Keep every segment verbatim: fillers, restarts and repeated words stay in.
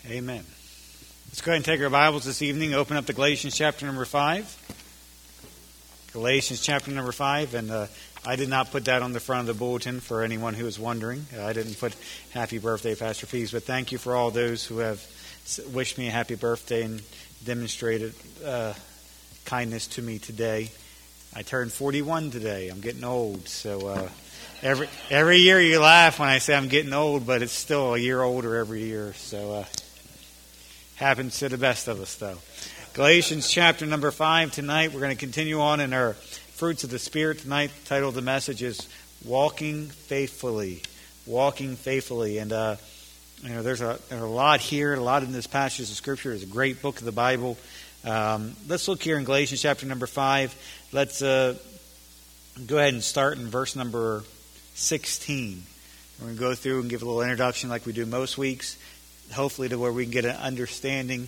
Amen. Let's go ahead and take our Bibles this evening. Open up to Galatians chapter number five. Galatians chapter number five. And uh, I did not put that on the front of the bulletin for anyone who was wondering. Uh, I didn't put happy birthday, Pastor Pease. But thank you for all those who have wished me a happy birthday and demonstrated uh, kindness to me today. I turned forty-one today. I'm getting old. So uh, every every year you laugh when I say I'm getting old, but it's still a year older every year. So uh, happens to the best of us, though. Galatians chapter number five tonight. We're going to continue on in our fruits of the Spirit tonight. The title of the message is Walking Faithfully. Walking Faithfully. And uh, you know, there's a, there's a lot here, a lot in this passage of Scripture. It's a great book of the Bible. Um, let's look here in Galatians chapter number five. Let's uh, go ahead and start in verse number sixteen. We're going to go through and give a little introduction like we do most weeks, hopefully to where we can get an understanding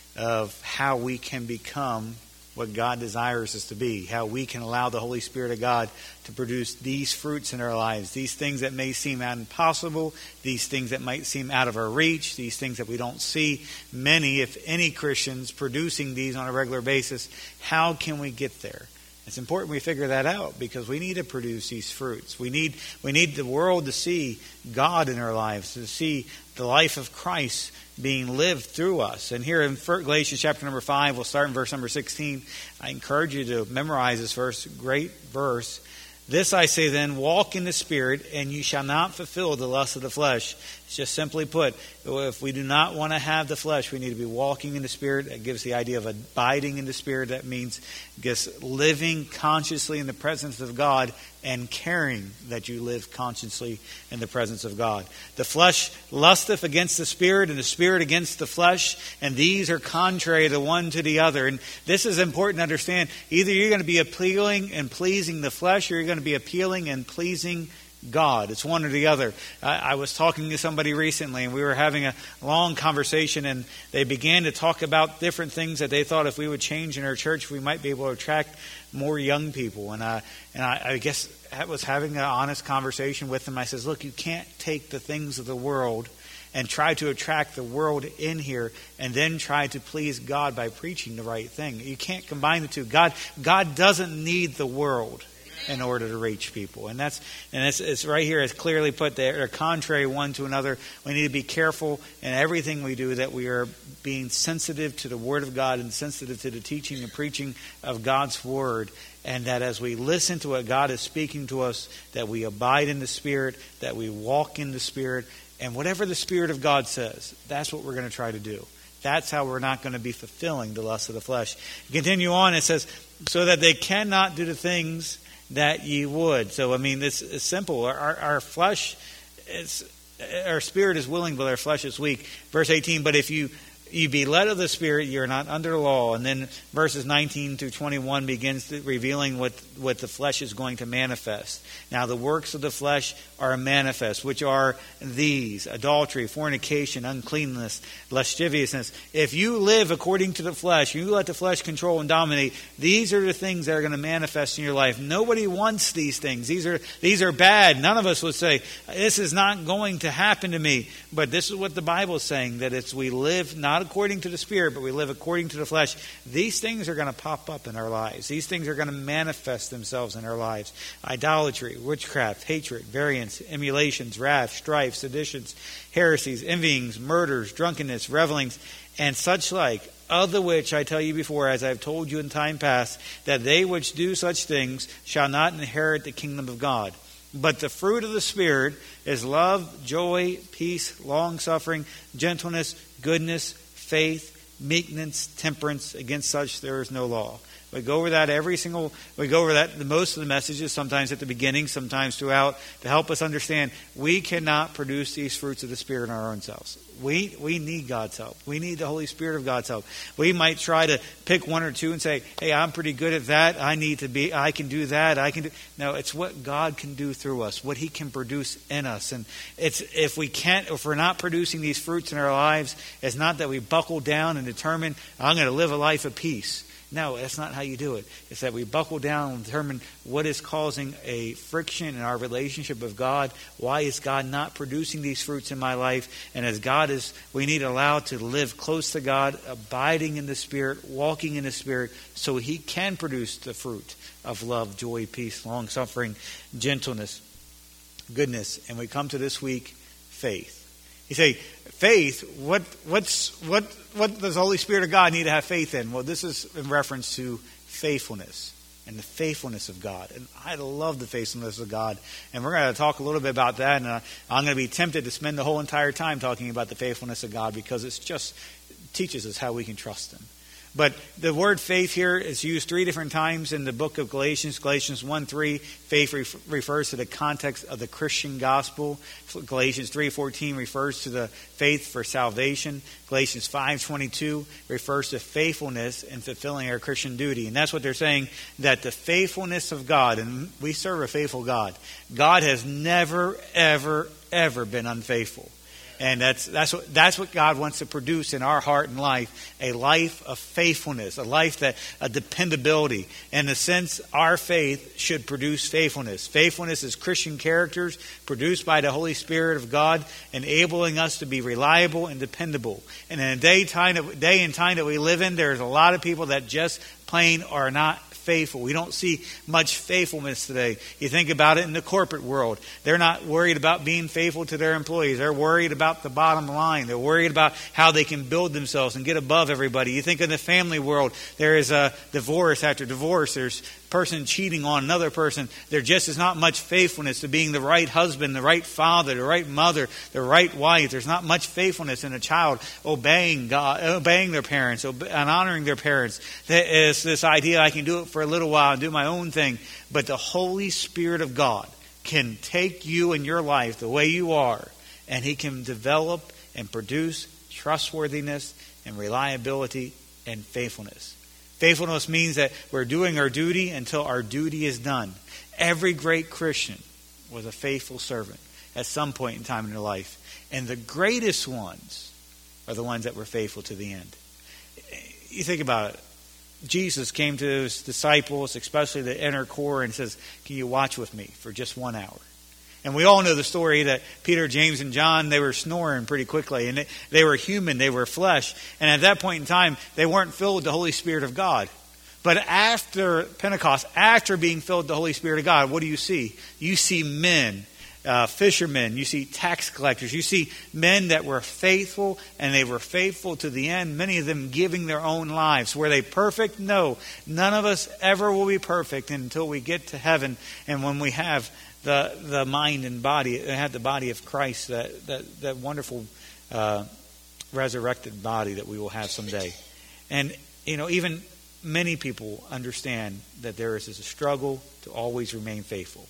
of how we can become what God desires us to be, how we can allow the Holy Spirit of God to produce these fruits in our lives, these things that may seem impossible, these things that might seem out of our reach, these things that we don't see many, if any, Christians producing these on a regular basis. How can we get there? It's important we figure that out because we need to produce these fruits. We need we need the world to see God in our lives, to see the life of Christ being lived through us. And here in Galatians chapter number five, we'll start in verse number sixteen. I encourage you to memorize this verse. Great verse. This I say then, walk in the Spirit, and you shall not fulfill the lust of the flesh. It's just simply put, if we do not want to have the flesh, we need to be walking in the Spirit. That gives the idea of abiding in the Spirit. That means just living consciously in the presence of God and caring that you live consciously in the presence of God. The flesh lusteth against the Spirit, and the Spirit against the flesh, and these are contrary the one to the other. And this is important to understand. Either you're going to be appealing and pleasing the flesh, or you're going to be appealing and pleasing God. It's one or the other. I, I was talking to somebody recently, and we were having a long conversation, and they began to talk about different things that they thought if we would change in our church, we might be able to attract more young people. And I, and I, I guess I was having an honest conversation with them. I says, look, you can't take the things of the world and try to attract the world in here and then try to please God by preaching the right thing. You can't combine the two. God, God doesn't need the world in order to reach people. And that's and it's, it's right here. It's clearly put there. They're contrary one to another. We need to be careful in everything we do that we are being sensitive to the Word of God and sensitive to the teaching and preaching of God's Word. And that as we listen to what God is speaking to us, that we abide in the Spirit, that we walk in the Spirit. And whatever the Spirit of God says, that's what we're going to try to do. That's how we're not going to be fulfilling the lust of the flesh. Continue on. It says, so that they cannot do the things that ye would. So, I mean, it's, it's simple. Our, our flesh, is, our spirit is willing, but our flesh is weak. Verse eighteen, but if you you be led of the Spirit, you're not under law. And then verses nineteen through twenty-one begins to revealing what, what the flesh is going to manifest. Now, the works of the flesh are manifest, which are these: adultery, fornication, uncleanness, lasciviousness. If you live according to the flesh, you let the flesh control and dominate, these are the things that are going to manifest in your life. Nobody wants these things. These are these are bad. None of us would say, this is not going to happen to me. But this is what the Bible is saying, that it's we live not according to the Spirit, but we live according to the flesh. These things are going to pop up in our lives. These things are going to manifest themselves in our lives. Idolatry, witchcraft, hatred, variance, emulations, wrath, strife, seditions, heresies, envyings, murders, drunkenness, revelings, and such like, of the which I tell you before, as I have told you in time past, that they which do such things shall not inherit the kingdom of God. But the fruit of the Spirit is love, joy, peace, long-suffering, gentleness, goodness, faith, meekness, temperance. Against such there is no law. We go over that every single, we go over that most of the messages, sometimes at the beginning, sometimes throughout, to help us understand we cannot produce these fruits of the Spirit in our own selves. We we need God's help. We need the Holy Spirit of God's help. We might try to pick one or two and say, hey, I'm pretty good at that. I need to be, I can do that. I can do. No, it's what God can do through us, what He can produce in us. And it's if we can't, if we're not producing these fruits in our lives, it's not that we buckle down and determine, I'm going to live a life of peace. No, that's not how you do it. It's that we buckle down and determine what is causing a friction in our relationship with God. Why is God not producing these fruits in my life? And as God is, we need to allow to live close to God, abiding in the Spirit, walking in the Spirit, so He can produce the fruit of love, joy, peace, long-suffering, gentleness, goodness. And we come to this week, faith. You say, faith, what what's what what does the Holy Spirit of God need to have faith in? Well, this is in reference to faithfulness and the faithfulness of God. And I love the faithfulness of God. And we're going to talk a little bit about that. And uh, I'm going to be tempted to spend the whole entire time talking about the faithfulness of God, because it's just it teaches us how we can trust Him. But the word faith here is used three different times in the book of Galatians. Galatians one three, faith ref- refers to the context of the Christian gospel. Galatians three fourteen refers to the faith for salvation. Galatians five twenty-two refers to faithfulness in fulfilling our Christian duty. And that's what they're saying, that the faithfulness of God, and we serve a faithful God. God has never, ever, ever been unfaithful. And that's that's what that's what God wants to produce in our heart and life, a life of faithfulness, a life that a dependability. In a sense, our faith should produce faithfulness. Faithfulness is Christian characters produced by the Holy Spirit of God, enabling us to be reliable and dependable. And in a day time day and time that we live in, there's a lot of people that just plain are not faithful. We don't see much faithfulness today. You think about it in the corporate world. They're not worried about being faithful to their employees. They're worried about the bottom line. They're worried about how they can build themselves and get above everybody. You think in the family world, there is a divorce after divorce. There's person cheating on another person. There just is not much faithfulness to being the right husband, the right father, the right mother, the right wife. There's not much faithfulness in a child obeying God, obeying their parents, and honoring their parents. There is this idea, I can do it for a little while and do my own thing. But the Holy Spirit of God can take you in your life the way you are, and He can develop and produce trustworthiness and reliability and faithfulness. Faithfulness means that we're doing our duty until our duty is done. Every great Christian was a faithful servant at some point in time in their life. And the greatest ones are the ones that were faithful to the end. You think about it. Jesus came to His disciples, especially the inner core, and says, can you watch with me for just one hour? And we all know the story that Peter, James, and John, they were snoring pretty quickly. And they, they were human. They were flesh. And at that point in time, they weren't filled with the Holy Spirit of God. But after Pentecost, after being filled with the Holy Spirit of God, what do you see? You see men, uh, fishermen. You see tax collectors. You see men that were faithful, and they were faithful to the end. Many of them giving their own lives. Were they perfect? No. None of us ever will be perfect until we get to heaven. And when we have the the mind and body, have the body of Christ, that that, that wonderful uh, resurrected body that we will have someday. And, you know, even many people understand that there is a struggle to always remain faithful.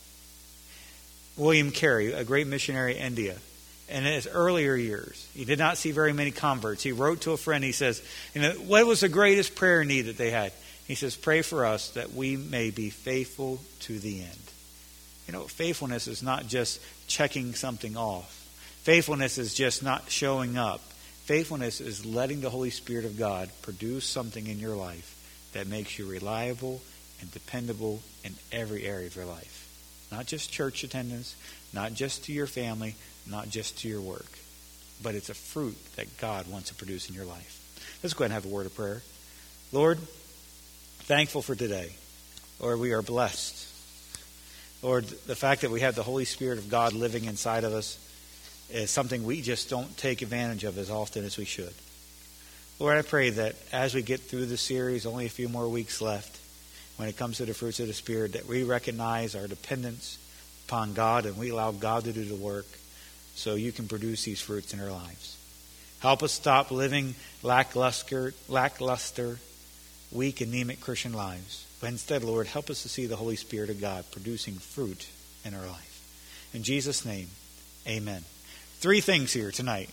William Carey, a great missionary in India, in his earlier years, he did not see very many converts. He wrote to a friend, he says, you know, what was the greatest prayer need that they had? He says, pray for us that we may be faithful to the end. You know, faithfulness is not just checking something off. Faithfulness is just not showing up. Faithfulness is letting the Holy Spirit of God produce something in your life that makes you reliable and dependable in every area of your life. Not just church attendance, not just to your family, not just to your work. But it's a fruit that God wants to produce in your life. Let's go ahead and have a word of prayer. Lord, thankful for today. Lord, we are blessed. Lord, the fact that we have the Holy Spirit of God living inside of us is something we just don't take advantage of as often as we should. Lord, I pray that as we get through the series, only a few more weeks left, when it comes to the fruits of the Spirit, that we recognize our dependence upon God and we allow God to do the work so you can produce these fruits in our lives. Help us stop living lackluster, lackluster, weak, anemic Christian lives. But instead, Lord, help us to see the Holy Spirit of God producing fruit in our life. In Jesus' name, amen. Three things here tonight.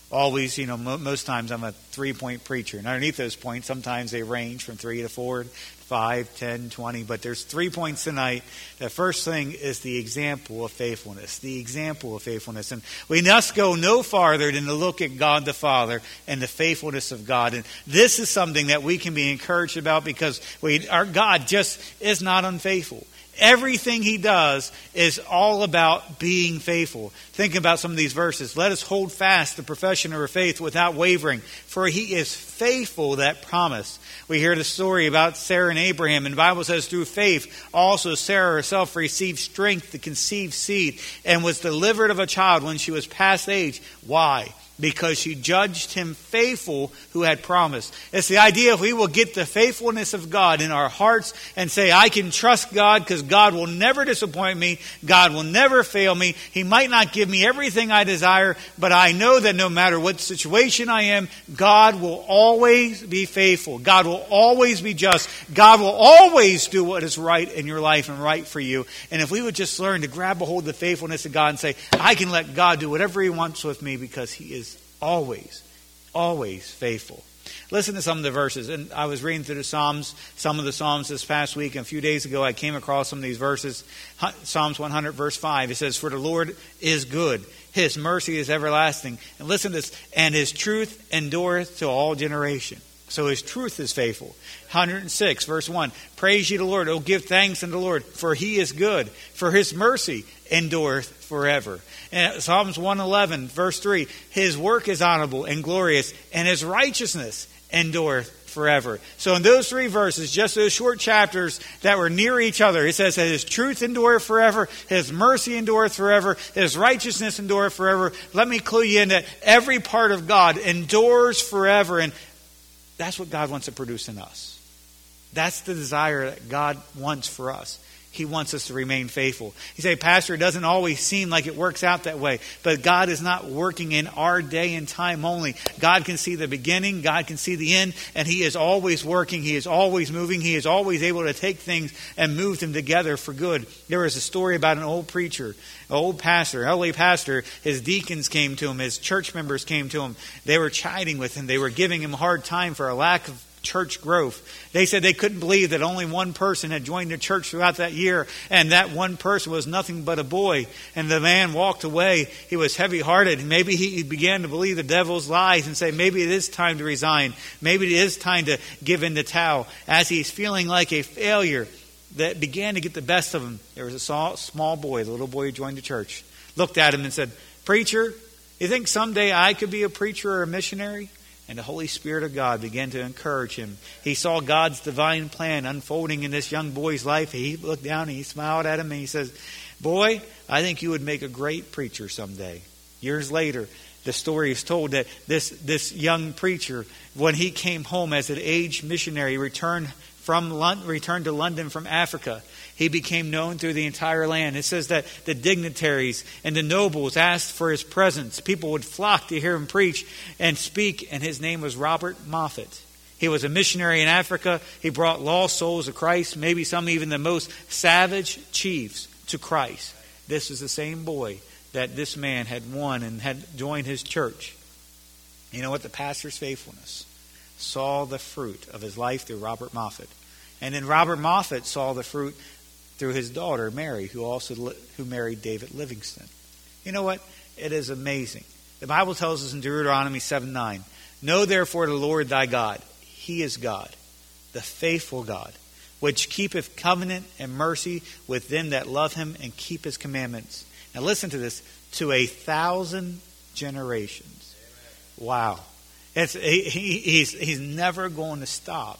Always, you know, mo- most times I'm a three-point preacher. And underneath those points, sometimes they range from three to four, five, ten, twenty. But there's three points tonight. The first thing is the example of faithfulness. The example of faithfulness. And we must go no farther than to look at God the Father and the faithfulness of God. And this is something that we can be encouraged about because we, our God just is not unfaithful. Everything he does is all about being faithful. Think about some of these verses. Let us hold fast the profession of our faith without wavering, for he is faithful that promise. We hear the story about Sarah and Abraham, and the Bible says through faith also Sarah herself received strength to conceive seed and was delivered of a child when she was past age. Why? Because she judged him faithful who had promised. It's the idea if we will get the faithfulness of God in our hearts and say, I can trust God because God will never disappoint me. God will never fail me. He might not give me everything I desire, but I know that no matter what situation I am, God will always be faithful. God will always be just. God will always do what is right in your life and right for you. And if we would just learn to grab a hold of the faithfulness of God and say, I can let God do whatever he wants with me because he is always, always faithful. Listen to some of the verses. And I was reading through the Psalms, some of the Psalms this past week. And a few days ago, I came across some of these verses. Psalms one hundred, verse five. It says, for the Lord is good. His mercy is everlasting. And listen to this. And his truth endureth to all generation. So his truth is faithful. one hundred six, verse one. Praise ye the Lord. Oh, give thanks unto the Lord, for he is good. For his mercy endureth forever. And Psalms one eleven, verse three. His work is honorable and glorious, and his righteousness endureth forever. So in those three verses, just those short chapters that were near each other, it says that his truth endureth forever, his mercy endureth forever, his righteousness endureth forever. Let me clue you in that every part of God endures forever. And that's what God wants to produce in us. That's the desire that God wants for us. He wants us to remain faithful. You say, Pastor, it doesn't always seem like it works out that way. But God is not working in our day and time only. God can see the beginning. God can see the end. And he is always working. He is always moving. He is always able to take things and move them together for good. There was a story about an old preacher, an old pastor, an elderly pastor. His deacons came to him. His church members came to him. They were chiding with him. They were giving him a hard time for a lack of church growth. They said they couldn't believe that only one person had joined the church throughout that year, and that one person was nothing but a boy. And the man walked away. He was heavy-hearted. Maybe he began to believe the devil's lies and say, maybe it is time to resign. Maybe it is time to give in the towel. As he's feeling like a failure that began to get the best of him, there was a small boy, the little boy who joined the church, looked at him and said, Preacher, you think someday I could be a preacher or a missionary? And the Holy Spirit of God began to encourage him. He saw God's divine plan unfolding in this young boy's life. He looked down and he smiled at him and he says, Boy, I think you would make a great preacher someday. Years later, the story is told that this, this young preacher, when he came home as an aged missionary, returned from London, returned to London from Africa, he became known through the entire land. It says that the dignitaries and the nobles asked for his presence. People would flock to hear him preach and speak, and his name was Robert Moffat. He was a missionary in Africa. He brought lost souls to Christ, maybe some even the most savage chiefs to Christ. This is the same boy that this man had won and had joined his church. You know what? The pastor's faithfulness saw the fruit of his life through Robert Moffat. And then Robert Moffat saw the fruit through his daughter, Mary, who also who married David Livingston. You know what? It is amazing. The Bible tells us in Deuteronomy seven nine, Know therefore the Lord thy God. He is God, the faithful God, which keepeth covenant and mercy with them that love him and keep his commandments. Now listen to this, to a thousand generations. Wow. It's, he, he, he's, he's never going to stop.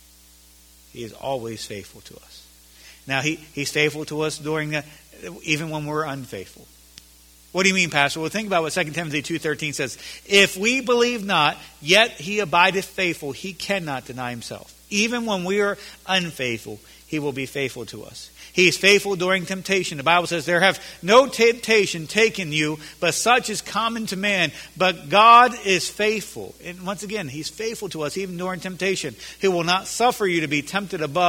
He is always faithful to us. Now, he, he's faithful to us during the, even when we're unfaithful. What do you mean, Pastor? Well, think about what Second Timothy two thirteen says. If we believe not, yet he abideth faithful. He cannot deny himself. Even when we are unfaithful, he will be faithful to us. He is faithful during temptation. The Bible says, there have no temptation taken you, but such is common to man. But God is faithful. And once again, he's faithful to us even during temptation. He will not suffer you to be tempted above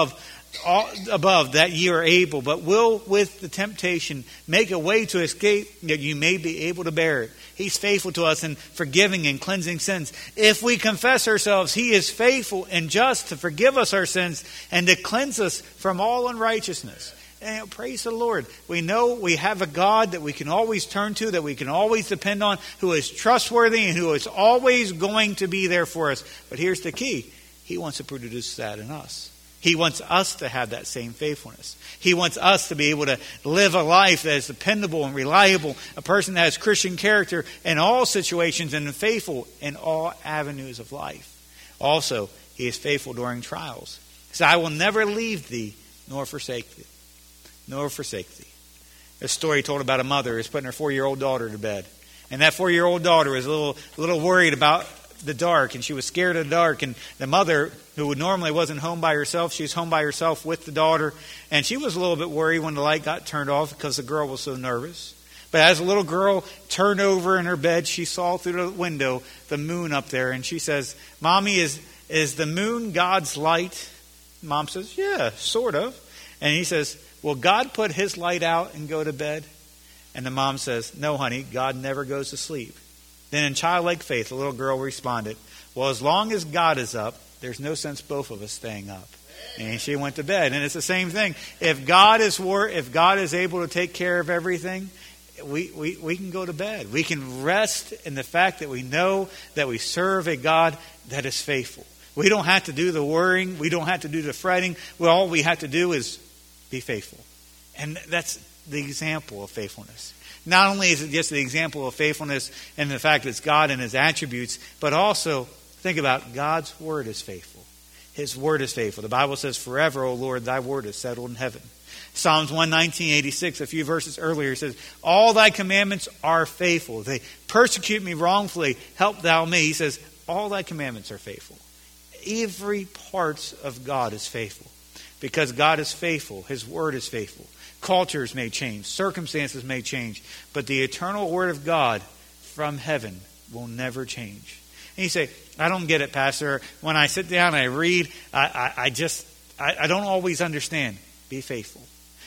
all above that ye are able, but will with the temptation make a way to escape, that you may be able to bear it. He's faithful to us in forgiving and cleansing sins. If we confess ourselves, He is faithful and just to forgive us our sins and to cleanse us from all unrighteousness. And praise the Lord. We know we have a God that we can always turn to, that we can always depend on, who is trustworthy and who is always going to be there for us. But here's the key. He wants to produce that in us. He wants us to have that same faithfulness. He wants us to be able to live a life that is dependable and reliable, a person that has Christian character in all situations and faithful in all avenues of life. Also, He is faithful during trials. He said, I will never leave thee nor forsake thee. Nor forsake thee. A story told about a mother who's putting her four-year-old daughter to bed. And that four-year-old daughter was a little, a little worried about the dark, and she was scared of the dark. And the mother, who would normally wasn't home by herself, she was home by herself with the daughter. And she was a little bit worried when the light got turned off because the girl was so nervous. But as the little girl turned over in her bed, she saw through the window the moon up there. And she says, Mommy, is, is the moon God's light? Mom says, yeah, sort of. And he says, will God put His light out and go to bed? And the mom says, no, honey, God never goes to sleep. Then in childlike faith, the little girl responded, well, as long as God is up, there's no sense both of us staying up. And she went to bed. And it's the same thing. If God is war, if God is able to take care of everything, we, we, we can go to bed. We can rest in the fact that we know that we serve a God that is faithful. We don't have to do the worrying. We don't have to do the fretting. Well, all we have to do is be faithful. And that's the example of faithfulness. Not only is it just the example of faithfulness and the fact that it's God and His attributes, but also think about God's word is faithful. His word is faithful. The Bible says, forever, O Lord, thy word is settled in heaven. Psalms one nineteen, eighty-six, a few verses earlier, says, all thy commandments are faithful. They persecute me wrongfully. Help thou me. He says, all thy commandments are faithful. Every part of God is faithful. Because God is faithful. His word is faithful. Cultures may change. Circumstances may change. But the eternal word of God from heaven will never change. And you say, I don't get it, Pastor. When I sit down and I read, I, I, I just, I, I don't always understand. Be faithful.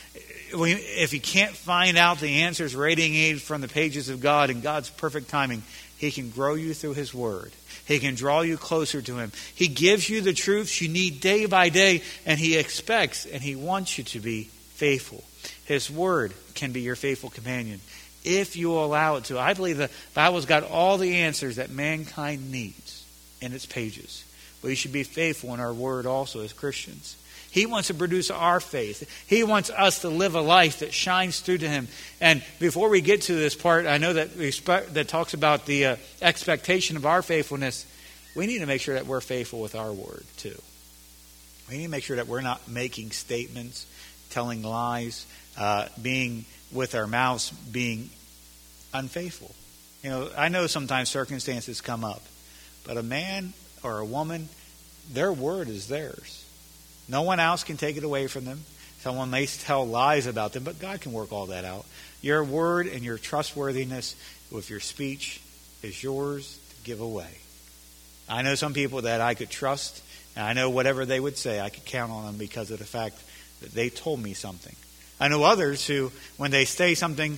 If you can't find out the answers radiated from the pages of God in God's perfect timing, He can grow you through His word. He can draw you closer to Him. He gives you the truths you need day by day, and He expects and He wants you to be faithful. His word can be your faithful companion if you will allow it to. I believe the Bible's got all the answers that mankind needs in its pages. We should be faithful in our word also as Christians. He wants to produce our faith. He wants us to live a life that shines through to Him. And before we get to this part, I know that we spe- that talks about the uh, expectation of our faithfulness. We need to make sure that we're faithful with our word too. We need to make sure that we're not making statements, telling lies, uh, being with our mouths, being unfaithful. You know, I know sometimes circumstances come up, but a man or a woman, their word is theirs. No one else can take it away from them. Someone may tell lies about them, but God can work all that out. Your word and your trustworthiness with your speech is yours to give away. I know some people that I could trust, and I know whatever they would say, I could count on them because of the fact that they told me something. I know others who, when they say something,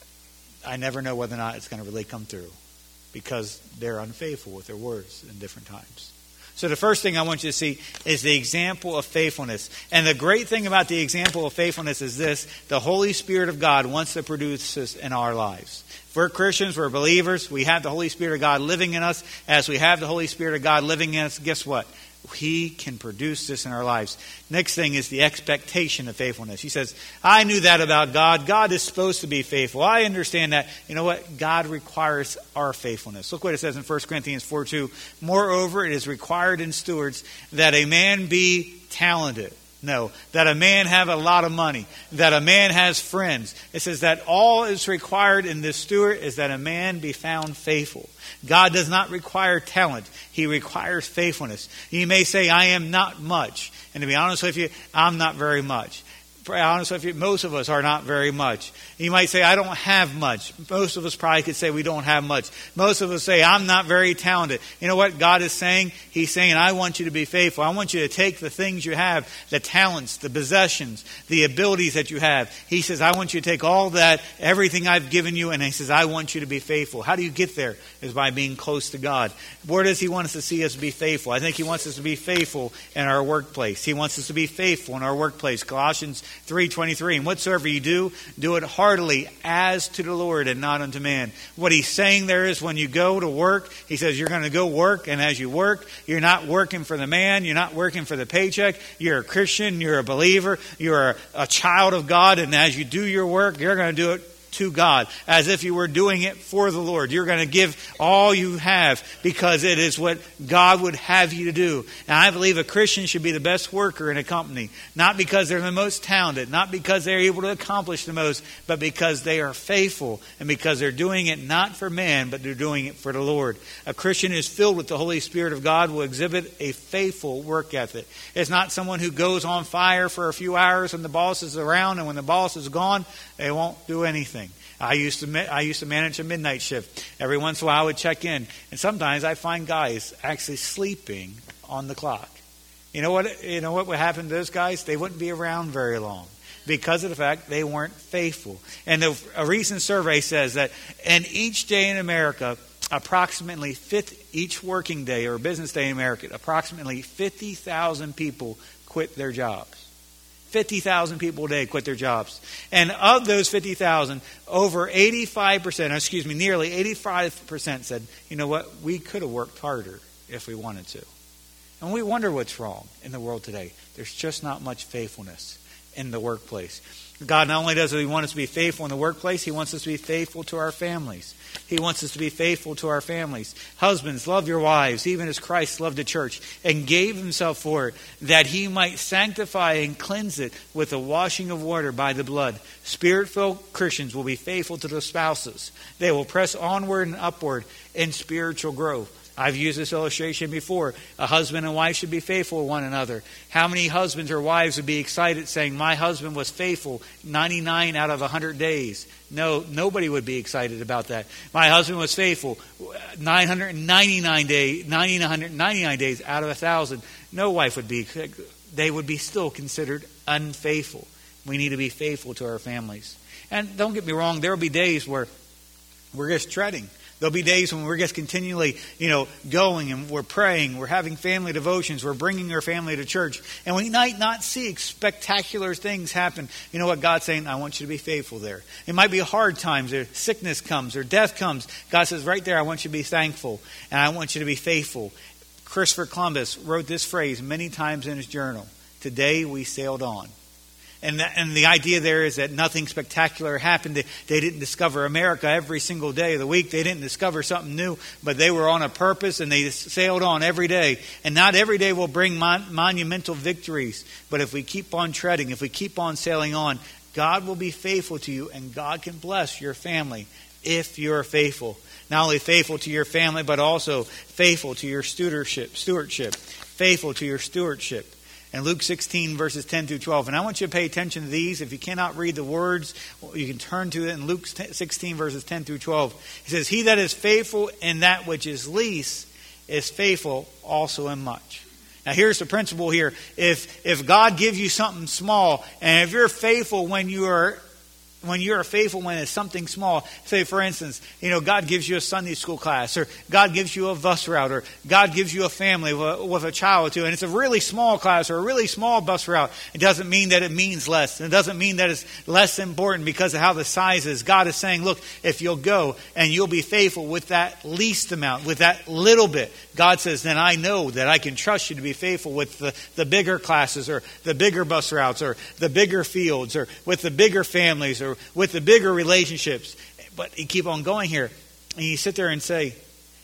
I never know whether or not it's going to really come through because they're unfaithful with their words in different times. So the first thing I want you to see is the example of faithfulness. And the great thing about the example of faithfulness is this: the Holy Spirit of God wants to produce this in our lives. If we're Christians, we're believers, we have the Holy Spirit of God living in us. As we have the Holy Spirit of God living in us, guess what? He can produce this in our lives. Next thing is the expectation of faithfulness. He says, I knew that about God. God is supposed to be faithful. I understand that. You know what? God requires our faithfulness. Look what it says in First Corinthians four two. Moreover, it is required in stewards that a man be talented. No, that a man have a lot of money, that a man has friends. It says that all is required in this steward is that a man be found faithful. God does not require talent. He requires faithfulness. You may say, I am not much. And to be honest with you, I'm not very much. honest with you, most of us are not very much. You might say, I don't have much. Most of us probably could say we don't have much. Most of us say, I'm not very talented. You know what God is saying? He's saying, I want you to be faithful. I want you to take the things you have, the talents, the possessions, the abilities that you have. He says, I want you to take all that, everything I've given you, and He says, I want you to be faithful. How do you get there? Is by being close to God. Where does He want us to see us be faithful? I think He wants us to be faithful in our workplace. He wants us to be faithful in our workplace. Colossians three twenty-three, and whatsoever you do, do it heartily as to the Lord and not unto man. What He's saying there is when you go to work, He says you're going to go work, and as you work, you're not working for the man, you're not working for the paycheck, you're a Christian, you're a believer, you're a, a child of God, and as you do your work, you're going to do it to God, as if you were doing it for the Lord. You're going to give all you have because it is what God would have you to do. And I believe a Christian should be the best worker in a company, not because they're the most talented, not because they're able to accomplish the most, but because they are faithful and because they're doing it not for man, but they're doing it for the Lord. A Christian who is filled with the Holy Spirit of God will exhibit a faithful work ethic. It's not someone who goes on fire for a few hours when the boss is around, and when the boss is gone, they won't do anything. I used to I used to manage a midnight shift. Every once in a while I would check in, and sometimes I find guys actually sleeping on the clock. You know what? You know what would happen to those guys? They wouldn't be around very long because of the fact they weren't faithful. And a, a recent survey says that in each day in America, approximately fifty, each working day or business day in America, approximately fifty thousand people quit their jobs. fifty thousand people a day quit their jobs. And of those fifty thousand, over eighty-five percent, excuse me, nearly eighty-five percent said, you know what, we could have worked harder if we wanted to. And we wonder what's wrong in the world today. There's just not much faithfulness in the workplace. God not only does He want us to be faithful in the workplace, He wants us to be faithful to our families. He wants us to be faithful to our families. Husbands, love your wives, even as Christ loved the church and gave Himself for it, that He might sanctify and cleanse it with the washing of water by the blood. Spirit-filled Christians will be faithful to their spouses. They will press onward and upward in spiritual growth. I've used this illustration before. A husband and wife should be faithful to one another. How many husbands or wives would be excited saying, my husband was faithful ninety-nine out of one hundred days? No, nobody would be excited about that. My husband was faithful nine hundred ninety-nine days, nine hundred ninety-nine days out of one thousand. No wife would be. They would be still considered unfaithful. We need to be faithful to our families. And don't get me wrong, there will be days where we're just treading. There'll be days when we're just continually, you know, going and we're praying, we're having family devotions, we're bringing our family to church, and we might not see spectacular things happen. You know what God's saying? I want you to be faithful there. It might be hard times, or sickness comes, or death comes. God says right there, I want you to be thankful, and I want you to be faithful. Christopher Columbus wrote this phrase many times in his journal: today we sailed on. And the, and the idea there is that nothing spectacular happened. They, they didn't discover America every single day of the week. They didn't discover something new, but they were on a purpose and they sailed on every day. And not every day will bring mon- monumental victories. But if we keep on treading, if we keep on sailing on, God will be faithful to you, and God can bless your family if you're faithful. Not only faithful to your family, but also faithful to your stewardship, stewardship, faithful to your stewardship. In Luke sixteen, verses ten through twelve. And I want you to pay attention to these. If you cannot read the words, you can turn to it in Luke sixteen, verses ten through twelve. He says, he that is faithful in that which is least is faithful also in much. Now here's the principle here. If if God gives you something small, and if you're faithful when you are when you are faithful when it's something small, say for instance, you know, God gives you a Sunday school class, or God gives you a bus route, or God gives you a family with a, with a child or two, and it's a really small class or a really small bus route. It doesn't mean that it means less. It doesn't mean that it's less important because of how the size is. God is saying, look, if you'll go and you'll be faithful with that least amount, with that little bit, God says, then I know that I can trust you to be faithful with the, the bigger classes, or the bigger bus routes, or the bigger fields, or with the bigger families, or with the bigger relationships. But you keep on going here, and you sit there and say,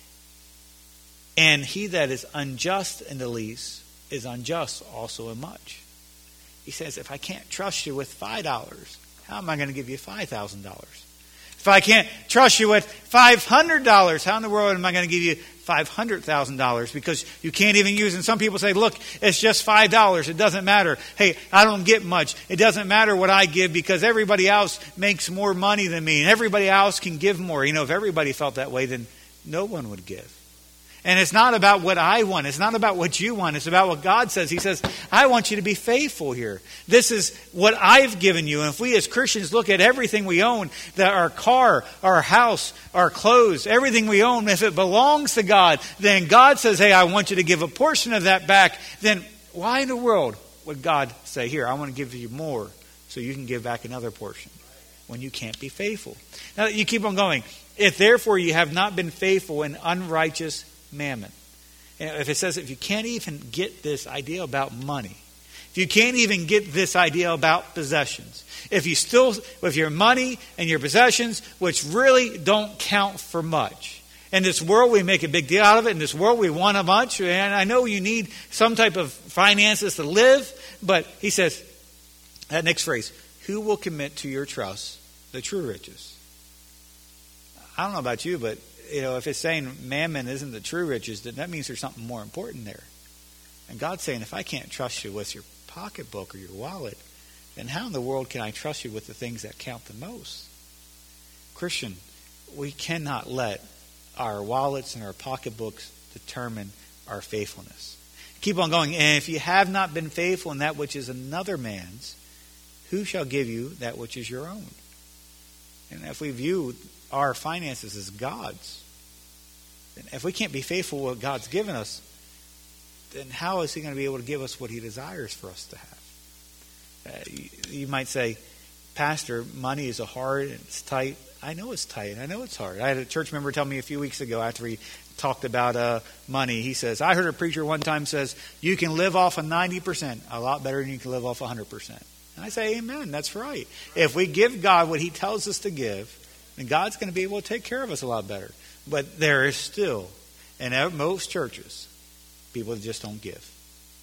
and he that is unjust in the least is unjust also in much. He says, if I can't trust you with five dollars, how am I going to give you five thousand dollars? If I can't trust you with five hundred dollars, how in the world am I going to give you five hundred thousand dollars because you can't even use it. And some people say, look, it's just five dollars. It doesn't matter. Hey, I don't get much. It doesn't matter what I give because everybody else makes more money than me and everybody else can give more. You know, if everybody felt that way, then no one would give. And it's not about what I want. It's not about what you want. It's about what God says. He says, I want you to be faithful here. This is what I've given you. And if we as Christians look at everything we own, that our car, our house, our clothes, everything we own, if it belongs to God, then God says, hey, I want you to give a portion of that back. Then why in the world would God say, here, I want to give you more so you can give back another portion when you can't be faithful? Now, you keep on going. If therefore you have not been faithful in unrighteous mammon. If it says if you can't even get this idea about money, if you can't even get this idea about possessions, if you still, with your money and your possessions, which really don't count for much. In this world, we make a big deal out of it. In this world, we want a bunch. And I know you need some type of finances to live. But he says, that next phrase, who will commit to your trust the true riches? I don't know about you, but you know, if it's saying mammon isn't the true riches, then that means there's something more important there. And God's saying, if I can't trust you with your pocketbook or your wallet, then how in the world can I trust you with the things that count the most? Christian, we cannot let our wallets and our pocketbooks determine our faithfulness. Keep on going. And if you have not been faithful in that which is another man's, who shall give you that which is your own? And if we view our finances as God's, then if we can't be faithful with what God's given us, then how is he going to be able to give us what he desires for us to have? Uh, you, you might say, Pastor, money is a hard and it's tight. I know it's tight. I know it's hard. I had a church member tell me a few weeks ago after we talked about uh, money. He says, I heard a preacher one time says, you can live off of ninety percent a lot better than you can live off one hundred percent. And I say, amen. That's right. If we give God what he tells us to give, then God's going to be able to take care of us a lot better. But there is still, in most churches, people that just don't give.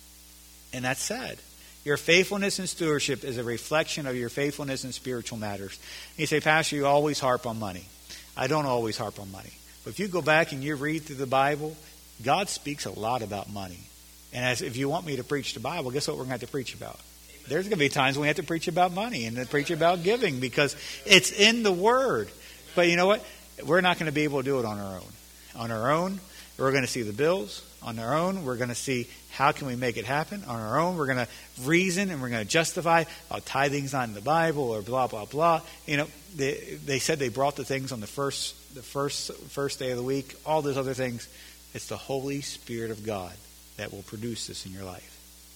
And that's sad. Your faithfulness in stewardship is a reflection of your faithfulness in spiritual matters. And you say, Pastor, you always harp on money. I don't always harp on money. But if you go back and you read through the Bible, God speaks a lot about money. And as if you want me to preach the Bible, guess what we're going to have to preach about? There's going to be times when we have to preach about money and then preach about giving because it's in the Word. But you know what? We're not going to be able to do it on our own. On our own, we're going to see the bills. On our own, we're going to see how can we make it happen. On our own, we're going to reason and we're going to justify oh, tithing's not in the Bible or blah, blah, blah. You know, they, they said they brought the things on the first, the first, first day of the week, all those other things. It's the Holy Spirit of God that will produce this in your life.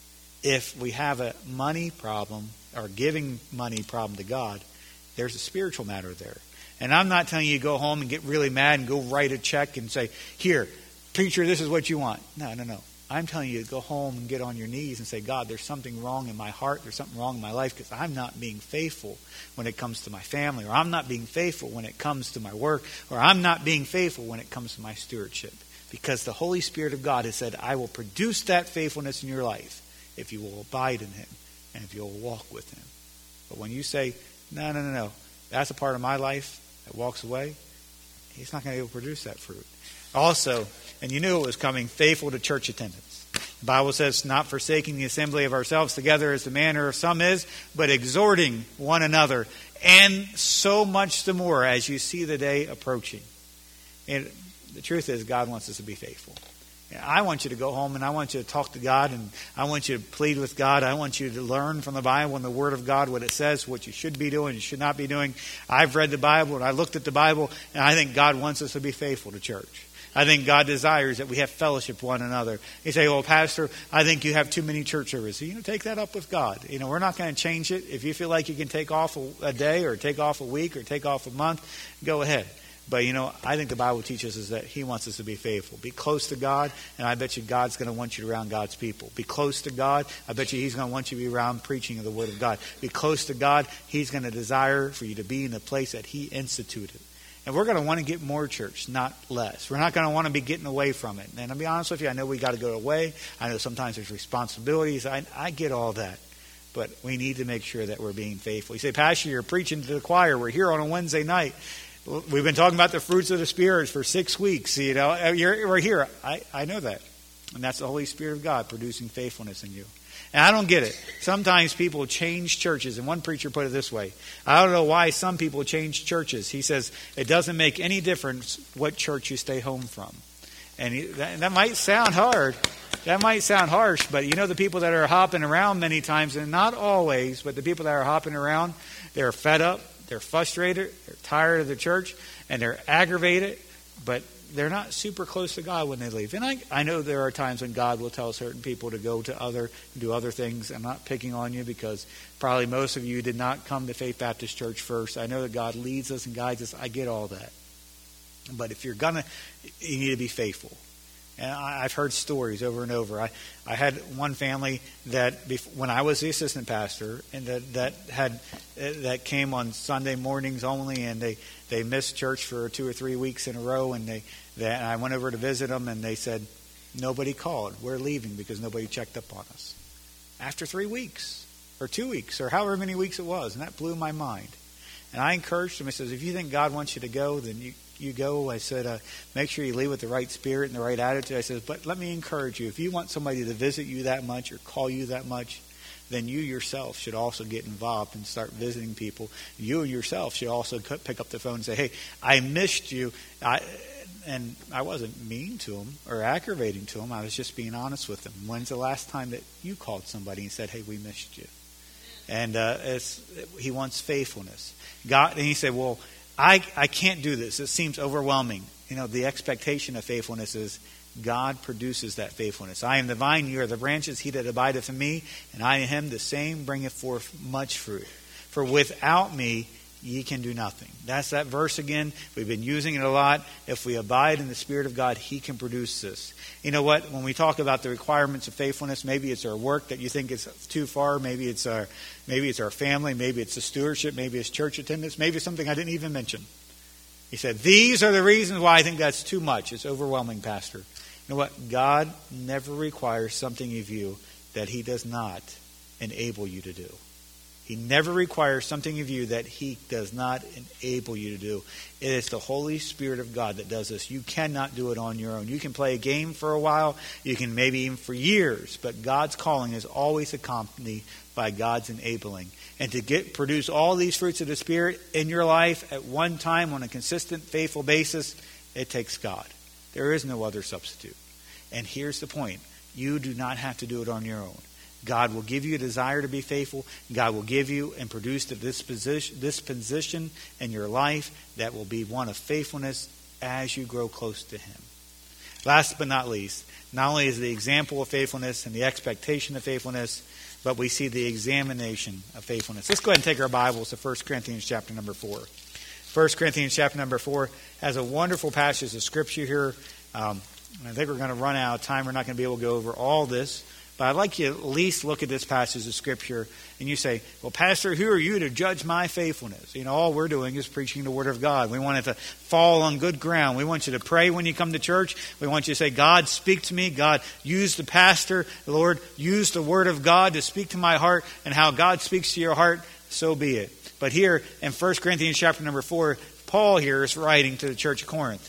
If we have a money problem or giving money problem to God, there's a spiritual matter there. And I'm not telling you to go home and get really mad and go write a check and say, here, preacher, this is what you want. No, no, no. I'm telling you to go home and get on your knees and say, God, there's something wrong in my heart. There's something wrong in my life because I'm not being faithful when it comes to my family, or I'm not being faithful when it comes to my work, or I'm not being faithful when it comes to my stewardship. Because the Holy Spirit of God has said, I will produce that faithfulness in your life if you will abide in him and if you will walk with him. But when you say, no, no, no, no, that's a part of my life that walks away, he's not going to be able to produce that fruit. Also, and you knew it was coming, faithful to church attendance. The Bible says, not forsaking the assembly of ourselves together as the manner of some is, but exhorting one another, and so much the more as you see the day approaching. And the truth is, God wants us to be faithful. I want you to go home and I want you to talk to God and I want you to plead with God. I want you to learn from the Bible and the Word of God what it says, what you should be doing, you should not be doing. I've read the Bible and I looked at the Bible and I think God wants us to be faithful to church. I think God desires that we have fellowship with one another. You say, well, Pastor, I think you have too many church services. You know, take that up with God. You know, we're not going to change it. If you feel like you can take off a, a day or take off a week or take off a month, go ahead. But, you know, I think the Bible teaches us that he wants us to be faithful. Be close to God, and I bet you God's going to want you around God's people. Be close to God. I bet you he's going to want you to be around preaching of the Word of God. Be close to God. He's going to desire for you to be in the place that he instituted. And we're going to want to get more church, not less. We're not going to want to be getting away from it. And I'll be honest with you, I know we got to go away. I know sometimes there's responsibilities. I, I get all that. But we need to make sure that we're being faithful. You say, Pastor, you're preaching to the choir. We're here on a Wednesday night. We've been talking about the fruits of the Spirit for six weeks. You know, you're, we're here. I, I know that. And that's the Holy Spirit of God producing faithfulness in you. And I don't get it. Sometimes people change churches. And one preacher put it this way. I don't know why some people change churches. He says, it doesn't make any difference what church you stay home from. And he, that, that might sound hard. That might sound harsh. But you know the people that are hopping around many times, and not always, but the people that are hopping around, they're fed up, they're frustrated, they're tired of the church, and they're aggravated. But they're not super close to God when they leave. And I, I know there are times when God will tell certain people to go to other, do other things. I'm not picking on you because probably most of you did not come to Faith Baptist Church first. I know that God leads us and guides us. I get all that. But if you're going to, you need to be faithful. And I, I've heard stories over and over. I, I had one family that, before, when I was the assistant pastor, and that, that had that came on Sunday mornings only, and they, they missed church for two or three weeks in a row, and they, they and I went over to visit them, and they said, nobody called. We're leaving because nobody checked up on us. After three weeks, or two weeks, or however many weeks it was, and that blew my mind. And I encouraged them. I said, if you think God wants you to go, then you, you go. I said, uh, make sure you leave with the right spirit and the right attitude. I said, but let me encourage you. If you want somebody to visit you that much or call you that much, then you yourself should also get involved and start visiting people. You yourself should also pick up the phone and say, hey, I missed you. I, and I wasn't mean to them or aggravating to them. I was just being honest with them. When's the last time that you called somebody and said, hey, we missed you? And uh, it's, he wants faithfulness. God, and he said, well, I, I can't do this. It seems overwhelming. You know, the expectation of faithfulness is God produces that faithfulness. I am the vine, you are the branches. He that abideth in me, and I in him, the same bringeth forth much fruit. For without me, ye can do nothing. That's that verse again. We've been using it a lot. If we abide in the Spirit of God, he can produce this. You know what? When we talk about the requirements of faithfulness, maybe it's our work that you think is too far. Maybe it's our, maybe it's our family. Maybe it's the stewardship. Maybe it's church attendance. Maybe it's something I didn't even mention. He said, these are the reasons why I think that's too much. It's overwhelming, Pastor. You know what? God never requires something of you that he does not enable you to do. He never requires something of you that he does not enable you to do. It is the Holy Spirit of God that does this. You cannot do it on your own. You can play a game for a while. You can maybe even for years. But God's calling is always accompanied by God's enabling. And to get produce all these fruits of the Spirit in your life at one time on a consistent, faithful basis, it takes God. There is no other substitute. And here's the point. You do not have to do it on your own. God will give you a desire to be faithful. God will give you and produce the disposition, disposition in your life that will be one of faithfulness as you grow close to him. Last but not least, not only is the example of faithfulness and the expectation of faithfulness, but we see the examination of faithfulness. Let's go ahead and take our Bibles to First Corinthians chapter number four. First Corinthians chapter number four has a wonderful passage of Scripture here. Um, I think we're going to run out of time. We're not going to be able to go over all this. But I'd like you to at least look at this passage of Scripture and you say, well, Pastor, who are you to judge my faithfulness? You know, all we're doing is preaching the Word of God. We want it to fall on good ground. We want you to pray when you come to church. We want you to say, God, speak to me. God, use the pastor. Lord, use the Word of God to speak to my heart. And how God speaks to your heart, so be it. But here in First Corinthians chapter number four, Paul here is writing to the church of Corinth.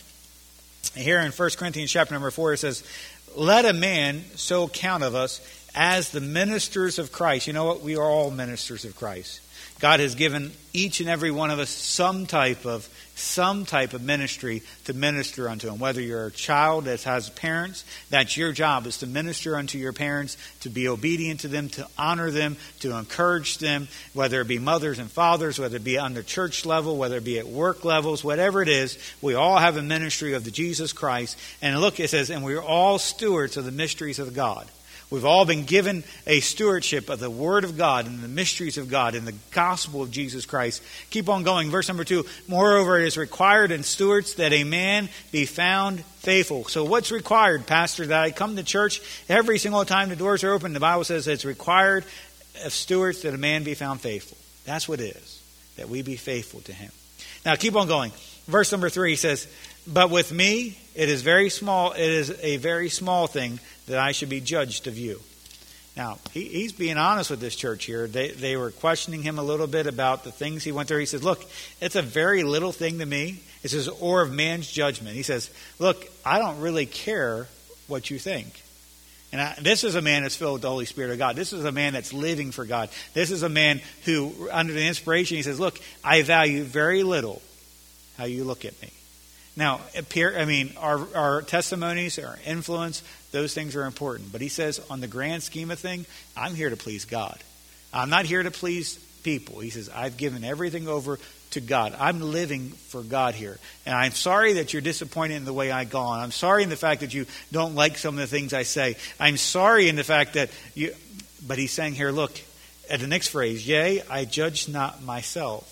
And here in First Corinthians chapter number four, it says, let a man so count of us as the ministers of Christ. You know what? We are all ministers of Christ. God has given each and every one of us some type of some type of ministry to minister unto him. Whether you're a child that has parents, that's your job, is to minister unto your parents, to be obedient to them, to honor them, to encourage them, whether it be mothers and fathers, whether it be on the church level, whether it be at work levels, whatever it is, we all have a ministry of the Jesus Christ. And look, it says, and we're all stewards of the mysteries of God. We've all been given a stewardship of the Word of God and the mysteries of God and the gospel of Jesus Christ. Keep on going. Verse number two. Moreover, it is required in stewards that a man be found faithful. So what's required, Pastor? That I come to church every single time the doors are open. The Bible says it's required of stewards that a man be found faithful. That's what it is. That we be faithful to him. Now keep on going. Verse number three says, but with me, it is very small. It is a very small thing that I should be judged of you. Now, he, he's being honest with this church here. They, they were questioning him a little bit about the things he went through. He says, look, it's a very little thing to me. It says, or of man's judgment. He says, look, I don't really care what you think. And I, this is a man that's filled with the Holy Spirit of God. This is a man that's living for God. This is a man who, under the inspiration, he says, look, I value very little how you look at me. Now, appear, I mean, our, our testimonies, our influence, those things are important. But he says, on the grand scheme of things, I'm here to please God. I'm not here to please people. He says, I've given everything over to God. I'm living for God here. And I'm sorry that you're disappointed in the way I go on. I'm sorry in the fact that you don't like some of the things I say. I'm sorry in the fact that you... But he's saying here, look, at the next phrase, yea, I judge not myself,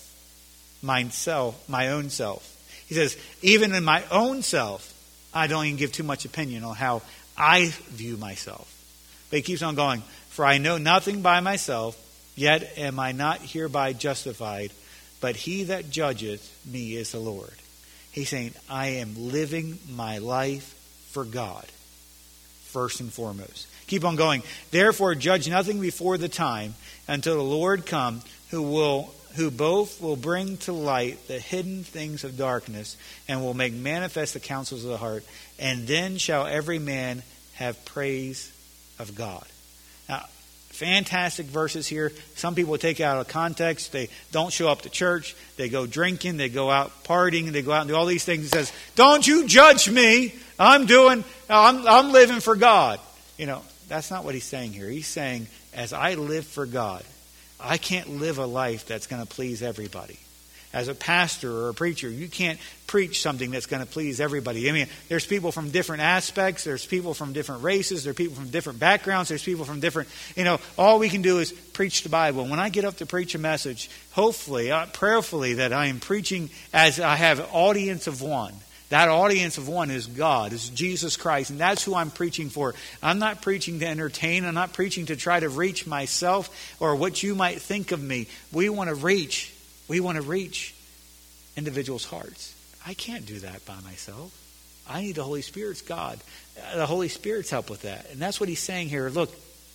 myself, my own self. He says, even in my own self, I don't even give too much opinion on how I view myself. But he keeps on going, for I know nothing by myself, yet am I not hereby justified, but he that judgeth me is the Lord. He's saying, I am living my life for God, first and foremost. Keep on going. Therefore, judge nothing before the time, until the Lord come, who will who both will bring to light the hidden things of darkness, and will make manifest the counsels of the heart. And then shall every man have praise of God. Now, fantastic verses here. Some people take it out of context. They don't show up to church. They go drinking. They go out partying. They go out and do all these things. It says, don't you judge me. I'm doing, I'm, I'm living for God. You know, that's not what he's saying here. He's saying, as I live for God, I can't live a life that's going to please everybody. As a pastor or a preacher, you can't preach something that's going to please everybody. I mean, there's people from different aspects. There's people from different races. There's people from different backgrounds. There's people from different, you know, all we can do is preach the Bible. When I get up to preach a message, hopefully, uh, prayerfully, that I am preaching as I have an audience of one. That audience of one is God, is Jesus Christ, and that's who I'm preaching for. I'm not preaching to entertain. I'm not preaching to try to reach myself or what you might think of me. We want to reach, we want to reach individuals' hearts. I can't do that by myself. I need the Holy Spirit's God. The Holy Spirit's help with that. And that's what he's saying here. Look,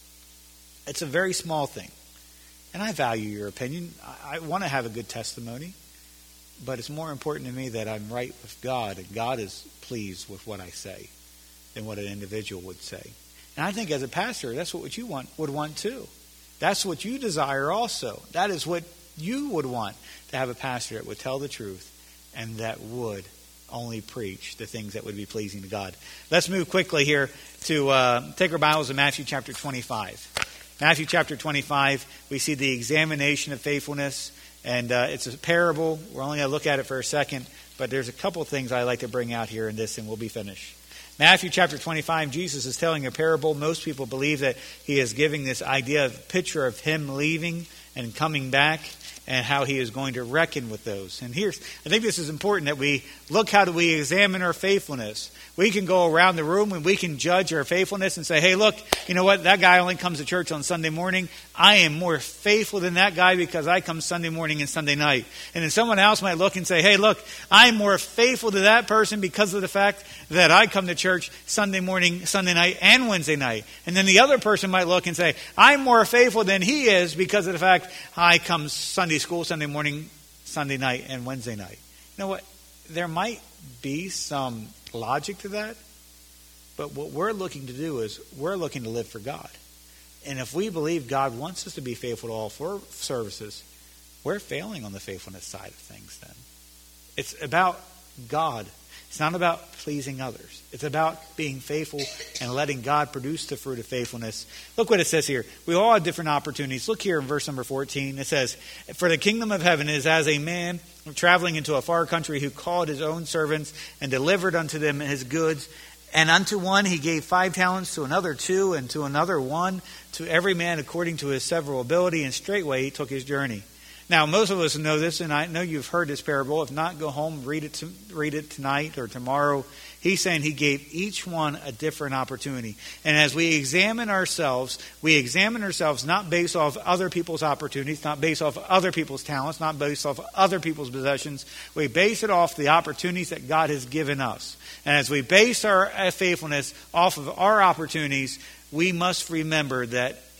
it's a very small thing. And I value your opinion. I, I want to have a good testimony. But it's more important to me that I'm right with God, and God is pleased with what I say than what an individual would say. And I think as a pastor, that's what you want would want too. That's what you desire also. That is what you would want, to have a pastor that would tell the truth and that would only preach the things that would be pleasing to God. Let's move quickly here to uh, take our Bibles to Matthew chapter twenty-five. Matthew chapter twenty-five, we see the examination of faithfulness. And uh, it's a parable. We're only going to look at it for a second. But there's a couple of things I like to bring out here in this, and we'll be finished. Matthew chapter twenty-five, Jesus is telling a parable. Most people believe that he is giving this idea of picture of him leaving and coming back, and how he is going to reckon with those. And here's, I think this is important that we look, how do we examine our faithfulness? We can go around the room and we can judge our faithfulness and say, hey, look, you know what? That guy only comes to church on Sunday morning. I am more faithful than that guy because I come Sunday morning and Sunday night. And then someone else might look and say, hey, look, I'm more faithful to that person because of the fact that I come to church Sunday morning, Sunday night, and Wednesday night. And then the other person might look and say, I'm more faithful than he is because of the fact I come Sunday school, Sunday morning, Sunday night, and Wednesday night. You know what? There might be some logic to that, but what we're looking to do is we're looking to live for God. And if we believe God wants us to be faithful to all four services, we're failing on the faithfulness side of things then. It's about God. It's not about pleasing others. It's about being faithful and letting God produce the fruit of faithfulness. Look what it says here. We all have different opportunities. Look here in verse number fourteen. It says, for the kingdom of heaven is as a man traveling into a far country who called his own servants and delivered unto them his goods. And unto one he gave five talents, to another two, and to another one, to every man according to his several ability. And straightway he took his journey. Now, most of us know this, and I know you've heard this parable. If not, go home, read it to, read it tonight or tomorrow. He's saying he gave each one a different opportunity. And as we examine ourselves, we examine ourselves not based off other people's opportunities, not based off other people's talents, not based off other people's possessions. We base it off the opportunities that God has given us. And as we base our faithfulness off of our opportunities, we must remember that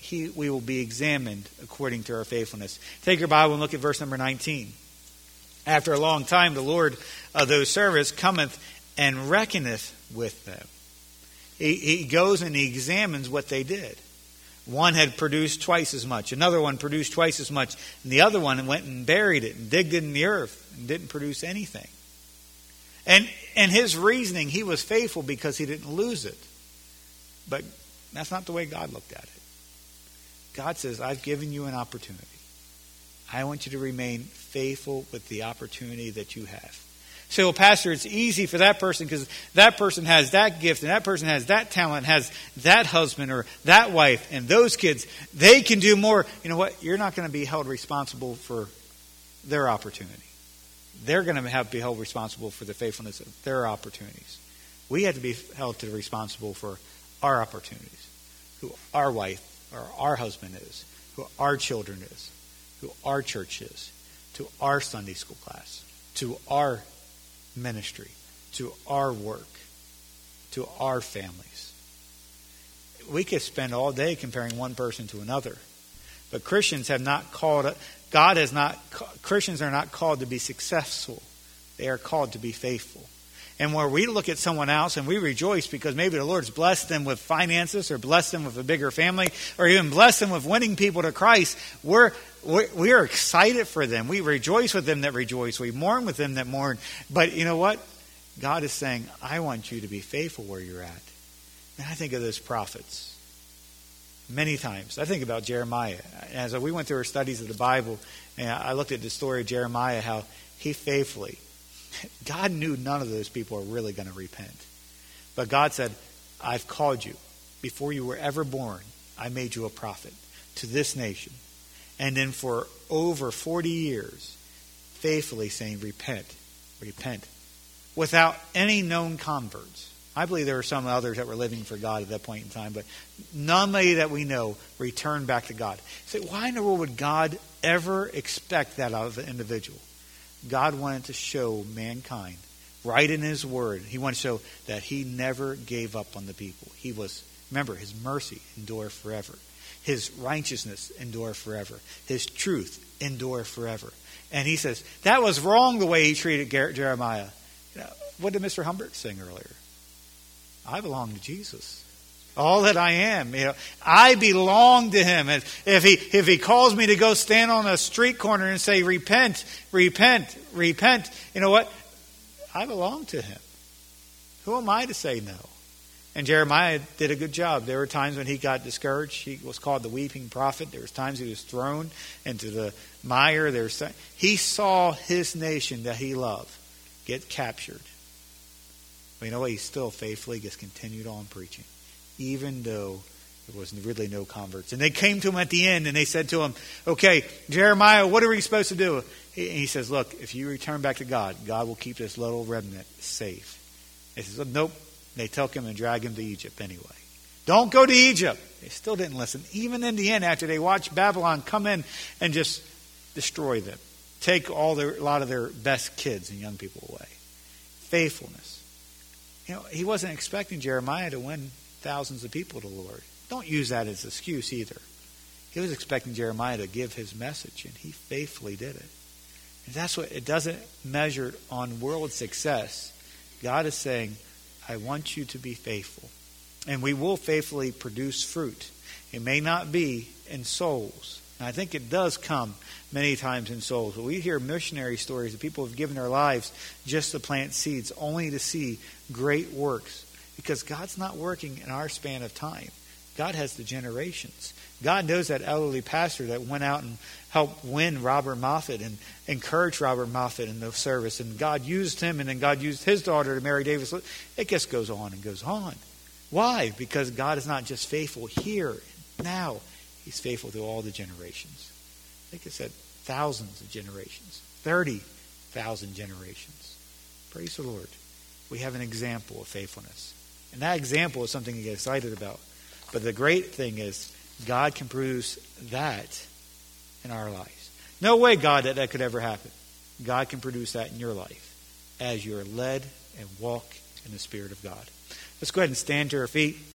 he, we will be examined according to our faithfulness. Take your Bible and look at verse number nineteen. After a long time, the Lord of those servants cometh and reckoneth with them. He, he goes and he examines what they did. One had produced twice as much. Another one produced twice as much. And the other one went and buried it and digged it in the earth and didn't produce anything. And and his reasoning, he was faithful because he didn't lose it. But that's not the way God looked at it. God says, I've given you an opportunity. I want you to remain faithful with the opportunity that you have. So, well, Pastor, it's easy for that person because that person has that gift and that person has that talent, has that husband or that wife and those kids. They can do more. You know what? You're not going to be held responsible for their opportunity. They're going to have to be held responsible for the faithfulness of their opportunities. We have to be held to responsible for our opportunities, who our wife or our husband is, who our children is, who our church is, to our Sunday school class, to our ministry, to our work, to our families. We could spend all day comparing one person to another, but Christians have not called, God has not, Christians are not called to be successful. They are called to be faithful. And where we look at someone else and we rejoice because maybe the Lord's blessed them with finances or blessed them with a bigger family or even blessed them with winning people to Christ, we're, we're, we are excited for them. We rejoice with them that rejoice. We mourn with them that mourn. But you know what? God is saying, I want you to be faithful where you're at. And I think of those prophets many times. I think about Jeremiah. As we went through our studies of the Bible, and I looked at the story of Jeremiah, how he faithfully, God knew none of those people were really going to repent. But God said, I've called you. Before you were ever born, I made you a prophet to this nation. And then for over forty years, faithfully saying, repent, repent, without any known converts. I believe there were some others that were living for God at that point in time, but nobody that we know returned back to God. So why in the world would God ever expect that out of an individual? God wanted to show mankind, right in His Word, He wanted to show that He never gave up on the people. He was, remember, His mercy endure forever. His righteousness endure forever. His truth endure forever. And He says, that was wrong the way He treated Jeremiah. You know, what did Mister Humbert sing earlier? I belong to Jesus. All that I am, you know, I belong to Him. And if he if he calls me to go stand on a street corner and say, repent, repent, repent, you know what? I belong to Him. Who am I to say no? And Jeremiah did a good job. There were times when he got discouraged. He was called the weeping prophet. There was times he was thrown into the mire. There's he saw his nation that he loved get captured. But you know what? He still faithfully just continued on preaching, even though there was really no converts. And they came to him at the end and they said to him, okay, Jeremiah, what are we supposed to do? He, he says, look, if you return back to God, God will keep this little remnant safe. He says, nope. They took him and dragged him to Egypt anyway. Don't go to Egypt. They still didn't listen. Even in the end, after they watched Babylon come in and just destroy them. Take all their, a lot of their best kids and young people away. Faithfulness. You know, he wasn't expecting Jeremiah to win thousands of people to the Lord. Don't use that as an excuse either. He was expecting Jeremiah to give his message, and he faithfully did it. And that's what it doesn't measure on world success. God is saying, I want you to be faithful. And we will faithfully produce fruit. It may not be in souls. And I think it does come many times in souls. But we hear missionary stories of people who have given their lives just to plant seeds, only to see great works. Because God's not working in our span of time. God has the generations. God knows that elderly pastor that went out and helped win Robert Moffat and encouraged Robert Moffat in the service. And God used him, and then God used his daughter to marry Davis. It just goes on and goes on. Why? Because God is not just faithful here, now. He's faithful to all the generations. I think it said thousands of generations. thirty thousand generations. Praise the Lord. We have an example of faithfulness. And that example is something to get excited about. But the great thing is, God can produce that in our lives. No way, God, that that could ever happen. God can produce that in your life as you are led and walk in the Spirit of God. Let's go ahead and stand to our feet.